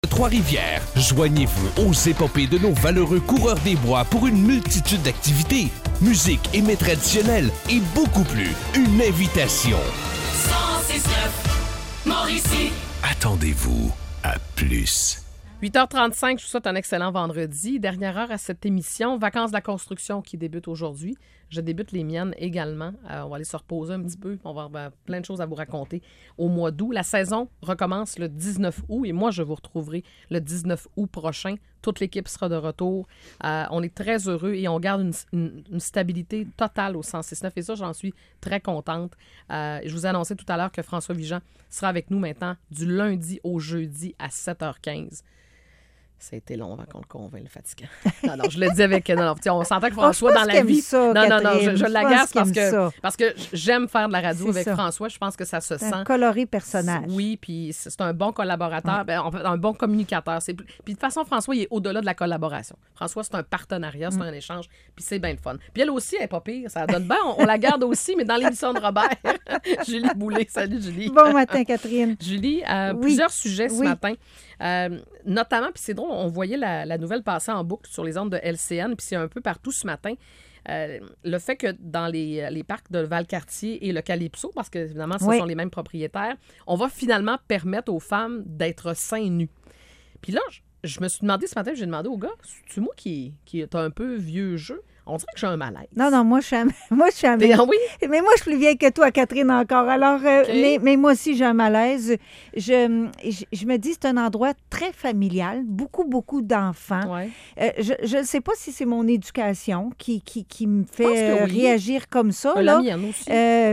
Trois-Rivières. Joignez-vous aux épopées de nos valeureux coureurs des bois pour une multitude d'activités, musique et mets traditionnels et beaucoup plus. Une invitation. 106.9 Mauricie. Attendez-vous à plus. 8h35, je vous souhaite un excellent vendredi. Dernière heure à cette émission. Vacances de la construction qui débute aujourd'hui. Je débute les miennes également. On va aller se reposer un petit peu. On va avoir plein de choses à vous raconter au mois d'août. La saison recommence le 19 août et moi, je vous retrouverai le 19 août prochain. Toute l'équipe sera de retour. On est très heureux et on garde une stabilité totale au 106.9 et ça, j'en suis très contente. Je vous ai annoncé tout à l'heure que François Vigeant sera avec nous maintenant du lundi au jeudi à 7h15. Ça a été long avant qu'on le convainc, le fatigant. Non, je le dis avec... Non, on s'entend que François, dans la vie... Ça, non, Catherine, je l'agace parce que j'aime faire de la radio avec ça. François. Je pense que ça se sent. Un coloré personnage. Oui, puis c'est un bon collaborateur, un bon communicateur. Puis de toute façon, François, il est au-delà de la collaboration. François, c'est un partenariat, c'est un échange, puis c'est bien le fun. Puis elle aussi, elle n'est pas pire, ça donne bien. On la garde aussi, mais dans l'émission de Robert. Julie Boulay. Salut, Julie. Bon matin, Catherine. Julie, plusieurs sujets ce matin. Notamment, puis c'est drôle, on voyait la nouvelle passer en boucle sur les ondes de LCN, puis c'est un peu partout ce matin. Le fait que dans les parcs de Valcartier et le Calypso, parce que évidemment, ce sont les mêmes propriétaires, on va finalement permettre aux femmes d'être seins nus. Puis là, je me suis demandé ce matin, j'ai demandé au gars, c'est moi qui est un peu vieux jeu? On dirait que j'ai un malaise. Non, moi, je suis à oui? Mais moi, je suis plus vieille que toi, Catherine, encore. Alors, mais moi aussi, j'ai un malaise. Je me dis, c'est un endroit très familial, beaucoup d'enfants. Ouais. Je ne sais pas si c'est mon éducation qui me fait réagir comme ça. La mienne aussi.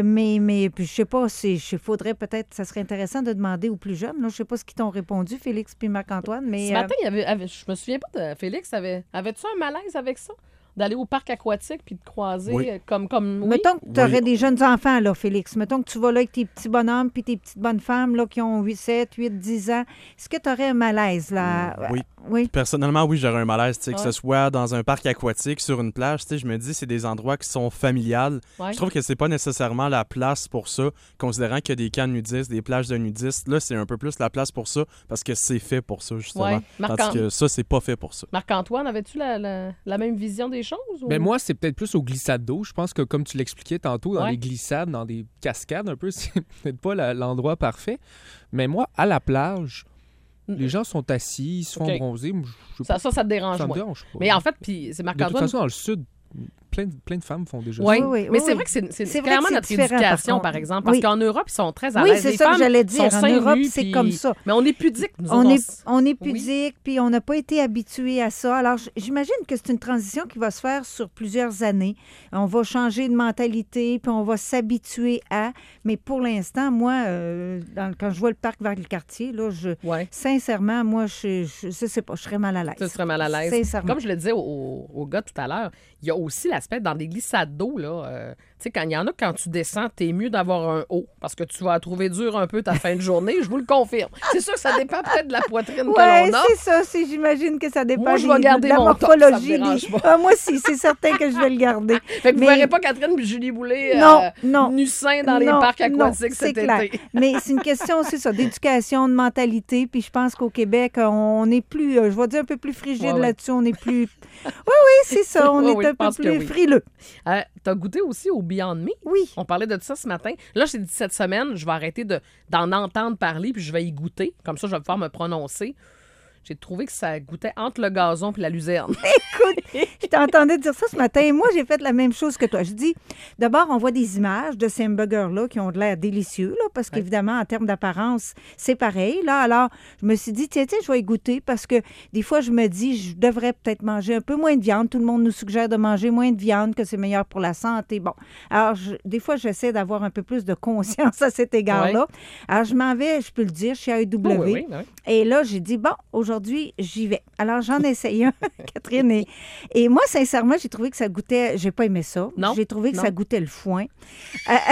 Mais je sais pas, faudrait peut-être, ça serait intéressant de demander aux plus jeunes. Là, je sais pas ce qu'ils t'ont répondu, Félix puis Marc-Antoine. Mais, ce matin, je me souviens pas de Félix. Avais-tu un malaise avec ça? D'aller au parc aquatique puis de croiser comme oui. Mettons que tu aurais des jeunes enfants, là, Félix. Mettons que tu vas là avec tes petits bonhommes puis tes petites bonnes femmes là, qui ont 7, 8, 10 ans. Est-ce que tu aurais un malaise, là? Oui. Personnellement, oui, j'aurais un malaise, que ce soit dans un parc aquatique, sur une plage. Je me dis, c'est des endroits qui sont familiales. Ouais. Je trouve que c'est pas nécessairement la place pour ça, considérant qu'il y a des camps nudistes, des plages de nudistes. Là, c'est un peu plus la place pour ça, parce que c'est fait pour ça, justement. Tandis que ça, c'est pas fait pour ça. Marc-Antoine, avais-tu la même vision des choses? Ou... Ben moi, c'est peut-être plus aux glissades d'eau. Je pense que, comme tu l'expliquais tantôt, dans les glissades, dans des cascades un peu, c'est peut-être pas l'endroit parfait. Mais moi, à la plage... Les gens sont assis, ils se font bronzer. Ça te dérange, moi. Mais en fait, puis c'est Marc-Antoine... De toute façon, dans le sud, plein de femmes font déjà ça. Oui, mais c'est vrai que c'est clairement notre éducation, par exemple. Parce qu'en Europe, ils sont très à l'aise. Oui, c'est ça que j'allais dire. En Europe, c'est comme ça. Mais on est pudique, nous on est pudique, puis on n'a pas été habitués à ça. Alors, j'imagine que c'est une transition qui va se faire sur plusieurs années. On va changer de mentalité, puis on va s'habituer à... Mais pour l'instant, moi, quand je vois le parc Valcartier, là, sincèrement, moi, je sais pas, je serais mal à l'aise. Tu serais mal à l'aise. Sincèrement. Comme je le disais au gars tout à l'heure, il y a aussi l'aspect dans des glissades d'eau, là. Tu sais, il y en a, quand tu descends, t'es mieux d'avoir un haut parce que tu vas trouver dur un peu ta fin de journée. Je vous le confirme. C'est sûr que ça dépend peut-être de la poitrine que l'on a. Oui, c'est ça. J'imagine que ça dépend moi, je vais garder de la mon morphologie. Top, ça moi aussi, c'est certain que je vais le garder. Fait que vous ne verrez pas Catherine et Julie Boulay nu-seins dans les parcs aquatiques cet été. Mais c'est une question, c'est ça, d'éducation, de mentalité. Puis je pense qu'au Québec, on est plus, je vais dire un peu plus frigide là-dessus. On est plus... Oui, c'est ça. On est un peu plus frileux. T'as goûté aussi au Beyond Meat? Oui. On parlait de ça ce matin. Là, j'ai dit cette semaine, je vais arrêter d'en entendre parler puis je vais y goûter. Comme ça, je vais pouvoir me prononcer. J'ai trouvé que ça goûtait entre le gazon et la luzerne. Écoute, je t'entendais dire ça ce matin et moi, j'ai fait la même chose que toi. Je dis, d'abord, on voit des images de ces hamburgers-là qui ont de l'air délicieux, là, parce qu'évidemment, en termes d'apparence, c'est pareil. Là. Alors, je me suis dit, tiens, je vais y goûter parce que des fois, je me dis, je devrais peut-être manger un peu moins de viande. Tout le monde nous suggère de manger moins de viande, que c'est meilleur pour la santé. Bon, alors, des fois, j'essaie d'avoir un peu plus de conscience à cet égard-là. Oui. Alors, je m'en vais, je peux le dire, chez AEW. Oui. Et là, j'ai dit, bon, aujourd'hui, j'y vais. Alors, j'en essaye un, Catherine. Et moi, sincèrement, j'ai trouvé que ça goûtait... J'ai pas aimé ça. Non. J'ai trouvé que ça goûtait le foin.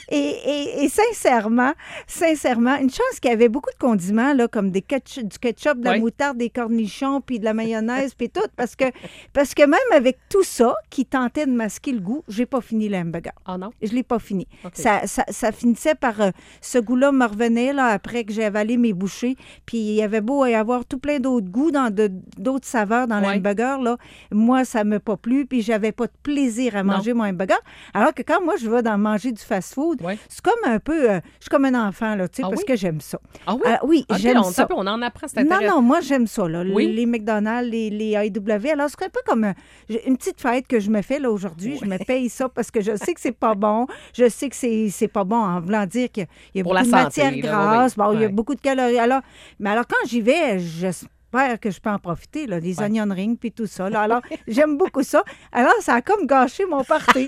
Et sincèrement, une chance qu'il y avait beaucoup de condiments, là, comme du ketchup, de la moutarde, des cornichons, puis de la mayonnaise, puis tout, parce que même avec tout ça, qui tentait de masquer le goût, j'ai pas fini le hamburger. Ah non? Je l'ai pas fini. Okay. Ça finissait par... ce goût-là me revenait, là, après que j'ai avalé mes bouchées, puis il y avait beau y avoir tout plein d'autres goûts, d'autres saveurs dans le hamburger, là. Moi, ça m'a pas plu, puis j'avais pas de plaisir à manger mon hamburger. Alors que quand moi, je vais manger du fast-food, c'est comme un peu... je suis comme un enfant, là, tu sais, parce que j'aime ça. Ah oui? Oui, okay, j'aime ça. On en apprend, c'est intéressant. Non, moi, j'aime ça, là. Les McDonald's, les AEW. Alors, c'est un peu comme une petite fête que je me fais, là, aujourd'hui. Je me paye ça parce que je sais que c'est pas bon. Je sais que c'est pas bon en voulant dire qu'il y a beaucoup de matière grasse. Bon, il y a beaucoup de calories. Alors quand j'y vais, j'espère que je peux en profiter, là, des onion rings puis tout ça. Là. Alors, j'aime beaucoup ça. Alors, ça a comme gâché mon party.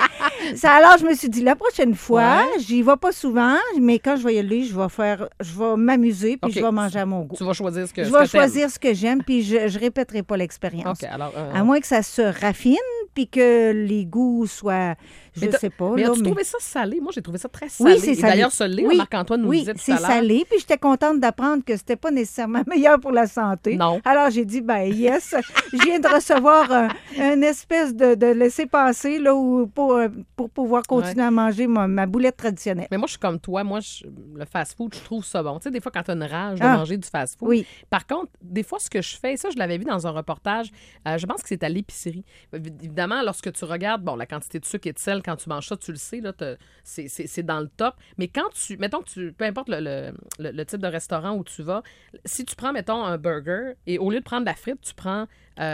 Alors, je me suis dit, la prochaine fois, j'y vais pas souvent, mais quand je vais y aller, je vais m'amuser puis je vais manger à mon goût. Tu vas choisir ce que je vais choisir ce que j'aime puis je répéterai pas l'expérience. Okay, alors, à moins que ça se raffine puis que les goûts soient... Je sais pas. Mais as-tu trouvé ça salé? Moi, j'ai trouvé ça très salé. Oui, c'est salé. Et d'ailleurs, ce lait, Marc-Antoine nous disait tout à l'heure. Oui, c'est salé. Puis j'étais contente d'apprendre que c'était pas nécessairement meilleur pour la santé. Non. Alors, j'ai dit, yes, je viens de recevoir une espèce de laisser-passer là, pour pouvoir continuer à manger ma boulette traditionnelle. Mais moi, je suis comme toi. Moi, le fast-food, je trouve ça bon. Tu sais, des fois, quand tu as une rage de manger du fast-food. Oui. Par contre, des fois, ce que je fais, ça, je l'avais vu dans un reportage, je pense que c'est à l'épicerie. Évidemment, lorsque tu regardes, la quantité de sucre et de sel, quand tu manges ça, tu le sais, là, c'est dans le top. Mais quand mettons que peu importe le type de restaurant où tu vas, si tu prends, mettons, un burger et au lieu de prendre de la frite, tu prends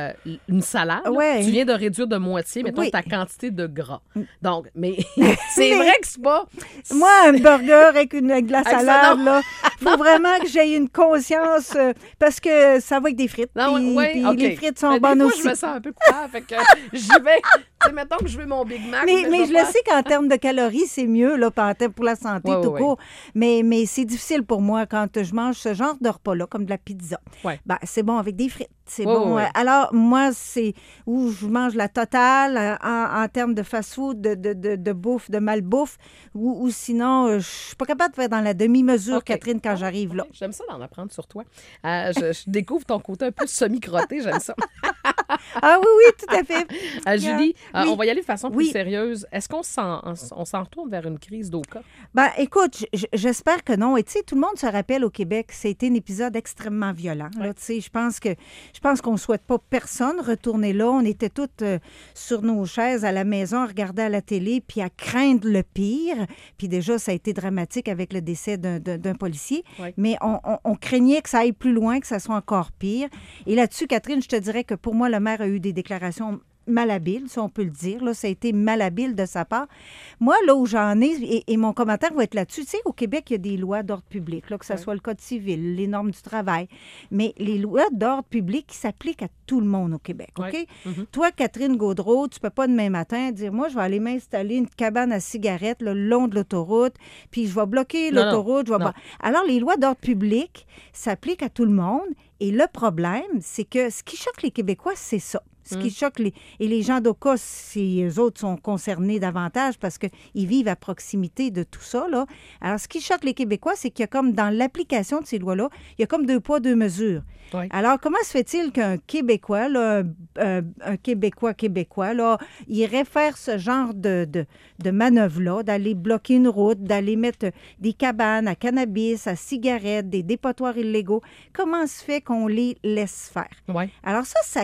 une salade, tu viens de réduire de moitié, mettons, ta quantité de gras. Donc, mais c'est vrai que c'est pas... Moi, un burger avec de la salade, là, faut vraiment que j'aie une conscience parce que ça va avec des frites. Puis les frites sont bonnes aussi. Moi, je me sens un peu coupable, fait que j'y vais. Tu sais, mettons que je veux mon Big Mac. Mais je le sais qu'en termes de calories, c'est mieux là, pour la santé tout court. Mais c'est difficile pour moi quand je mange ce genre de repas-là, comme de la pizza. C'est bon avec des frites. C'est bon. Alors, moi, c'est où je mange la totale en termes de fast-food, de bouffe, de malbouffe, ou sinon, je suis pas capable de faire dans la demi-mesure, Catherine, quand j'arrive là. J'aime ça d'en apprendre sur toi. Je découvre ton côté un peu semi-crotté, j'aime ça. Ah oui, tout à fait. Julie, on va y aller de façon plus sérieuse. Est-ce qu'on s'en retourne vers une crise d'Oka? Écoute, j'espère que non. Et tu sais, tout le monde se rappelle au Québec, c'était un épisode extrêmement violent. Tu sais, je pense qu'on ne souhaite pas personne retourner là. On était toutes sur nos chaises à la maison, à regarder à la télé, puis à craindre le pire. Puis déjà, ça a été dramatique avec le décès d'un policier. Oui. Mais on craignait que ça aille plus loin, que ça soit encore pire. Et là-dessus, Catherine, je te dirais que pour moi, le maire a eu des déclarations malhabile, si on peut le dire. Là, ça a été malhabile de sa part. Moi, là où j'en ai, et mon commentaire va être là-dessus, tu sais, au Québec, il y a des lois d'ordre public, là, que ce soit le Code civil, les normes du travail, mais les lois d'ordre public qui s'appliquent à tout le monde au Québec, OK? Mm-hmm. Toi, Catherine Gaudreault, tu peux pas demain matin dire, moi, je vais aller m'installer une cabane à cigarettes le long de l'autoroute, puis je vais bloquer l'autoroute. Alors, les lois d'ordre public s'appliquent à tout le monde, et le problème, c'est que ce qui choque les Québécois, c'est ça. Ce qui choque les gens d'Oka, eux autres sont concernés davantage parce qu'ils vivent à proximité de tout ça, là. Alors, ce qui choque les Québécois, c'est qu'il y a comme dans l'application de ces lois-là, il y a comme 2 poids, 2 mesures. Oui. Alors, comment se fait-il qu'un Québécois, là, un Québécois, là, irait faire ce genre de manœuvre-là, d'aller bloquer une route, d'aller mettre des cabanes à cannabis, à cigarettes, des dépotoirs illégaux? Comment se fait qu'on les laisse faire? Oui. Alors ça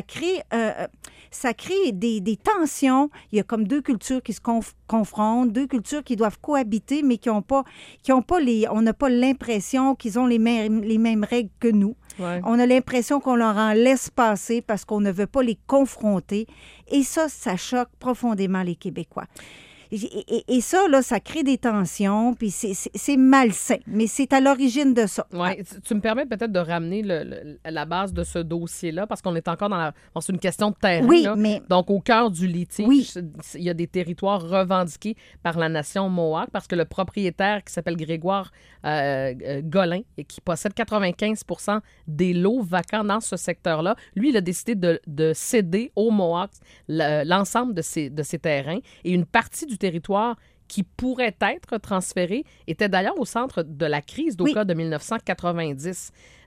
crée des tensions. Il y a comme 2 cultures qui se confrontent, 2 cultures qui doivent cohabiter, mais on n'a pas l'impression qu'ils ont les mêmes règles que nous. Ouais. On a l'impression qu'on leur en laisse passer parce qu'on ne veut pas les confronter. Et ça choque profondément les Québécois. Et ça, là, ça crée des tensions, puis c'est malsain, mais c'est à l'origine de ça. Oui, tu me permets peut-être de ramener la base de ce dossier-là, parce qu'on est encore c'est une question de terrain. Oui, là. Mais... Donc, au cœur du litige, il y a des territoires revendiqués par la nation Mohawk, parce que le propriétaire qui s'appelle Grégoire Golin, et qui possède 95% des lots vacants dans ce secteur-là, lui, il a décidé de céder aux Mohawks l'ensemble de ces terrains, et une partie du territoire qui pourraient être transférés étaient d'ailleurs au centre de la crise d'Oka de 1990.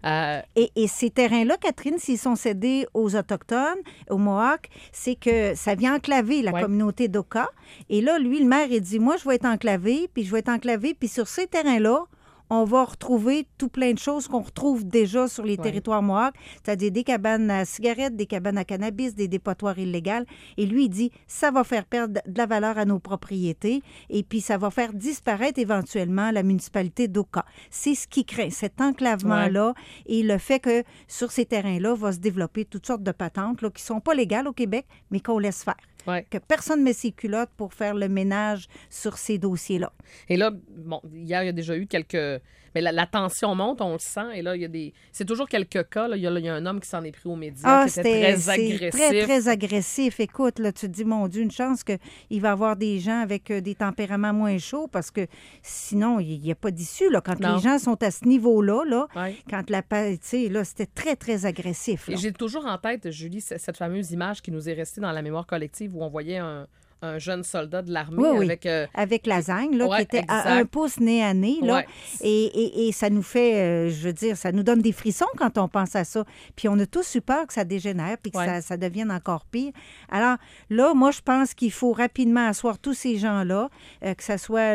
Et ces terrains-là, Catherine, s'ils sont cédés aux Autochtones, aux Mohawks, c'est que ça vient enclaver la communauté d'Oka. Et là, lui, le maire, il dit, moi, je vais être enclavé, puis sur ces terrains-là, on va retrouver tout plein de choses qu'on retrouve déjà sur les territoires Mohawks, c'est-à-dire des cabanes à cigarettes, des cabanes à cannabis, des dépotoirs illégales. Et lui, il dit, ça va faire perdre de la valeur à nos propriétés et puis ça va faire disparaître éventuellement la municipalité d'Oka. C'est ce qui crée cet enclavement-là et le fait que sur ces terrains-là va se développer toutes sortes de patentes là, qui ne sont pas légales au Québec, mais qu'on laisse faire. Que personne ne met ses culottes pour faire le ménage sur ces dossiers-là. Et là, bon, hier, il y a déjà eu quelques... Mais la tension monte, on le sent. Et là, il y a des... C'est toujours quelques cas. Là. Il y a un homme qui s'en est pris aux médias, qui était très agressif. Très, très agressif. Écoute, là, tu te dis, mon Dieu, une chance qu'il va y avoir des gens avec des tempéraments moins chauds parce que sinon, il n'y a pas d'issue. Là. Quand les gens sont à ce niveau-là, là, quand la paix, tu sais, là, c'était très, très agressif. Là. Et j'ai toujours en tête, Julie, cette fameuse image qui nous est restée dans la mémoire collective où on voyait un jeune soldat de l'armée avec lasagne, là, qui était à 1 pouce nez à nez. Là, et ça nous fait, je veux dire, ça nous donne des frissons quand on pense à ça. Puis on a tous eu peur que ça dégénère puis que ça devienne encore pire. Alors là, moi, je pense qu'il faut rapidement asseoir tous ces gens-là, que ce soit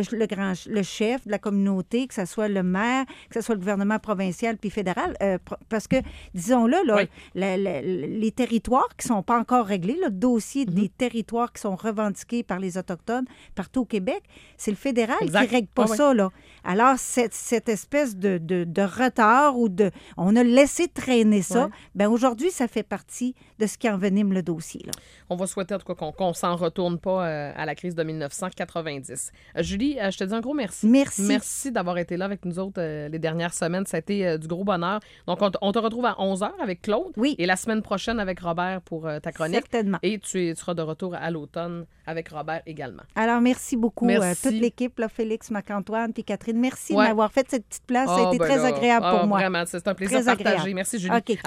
le chef de la communauté, que ce soit le maire, que ce soit le gouvernement provincial puis fédéral, parce que, disons-le, là, les territoires qui ne sont pas encore réglés, le dossier des territoires qui sont revendiqués par les Autochtones partout au Québec, c'est le fédéral qui ne règle pas ça. Là. Alors, cette espèce de retard ou on a laissé traîner ça, bien aujourd'hui, ça fait partie de ce qui envenime le dossier. Là. On va souhaiter en tout cas qu'on ne s'en retourne pas à la crise de 1990. Julie, je te dis un gros merci. Merci d'avoir été là avec nous autres les dernières semaines. Ça a été du gros bonheur. Donc, on te retrouve à 11h avec Claude. Oui. Et la semaine prochaine avec Robert pour ta chronique. Certainement. Et tu seras de retour à l'automne avec Robert également. Alors, merci beaucoup à toute l'équipe, là, Félix, Marc-Antoine puis Catherine. Merci de m'avoir fait cette petite place. Ça a été très agréable pour moi. Vraiment, c'est un plaisir partagé. Merci, Julie. Okay.